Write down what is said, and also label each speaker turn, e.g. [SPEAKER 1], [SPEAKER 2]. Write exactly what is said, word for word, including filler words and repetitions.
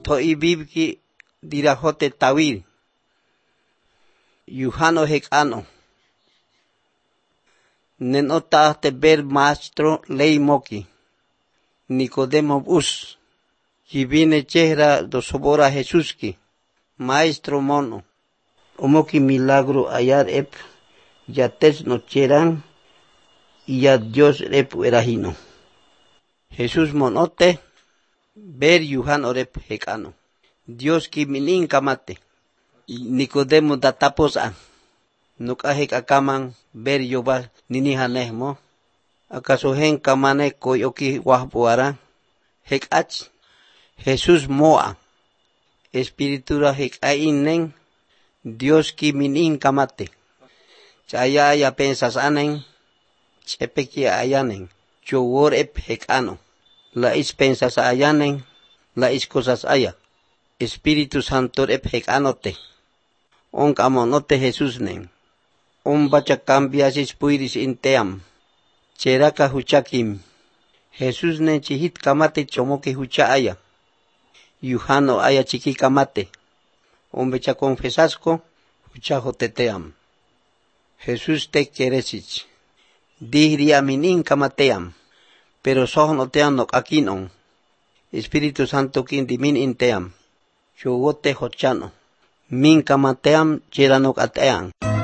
[SPEAKER 1] to ibibki dirajote tawil. Yuhano hekano. Nenota te ver maestro ley moki. Nicodemo bus. Yivine chehra do sobora Jesús ki. Maestro mono. Omoki milagro ayar ep. Yates no cheran. Y ya Dios rep erahino. Jesús monote. Ver yuhano rep hekano. Dios ki minin kamate. Nicodemo dataposa. Nuk ahek akaman ver yoba ninihanehmo. Akaso hen kamane koyoki wahbuara. Hek ach. Jesús moa. Espiritura hek ainen. Dios ki minin kamate. Chaya ya pensas anen. Chepeki ayanen. Chowor ep hek ano. La is pensas ayanen. La is cosas aya. Espíritu Santo ep hek anote. On kamonote Jesús nen. On bacha cambiasis puiris inteam. Cheraka huchakim. Jesús nen chihit kamate chomoke hucha aya. Yuhano aya chiki kamate. On becha confesasco hucha joteteam. Jesús te queresich. Dihria minin kamateam. Pero sohnoteam nok akinon. Espíritu Santo kin dimin inteam. Chogote hochano. Min kamateam cheranok ateam.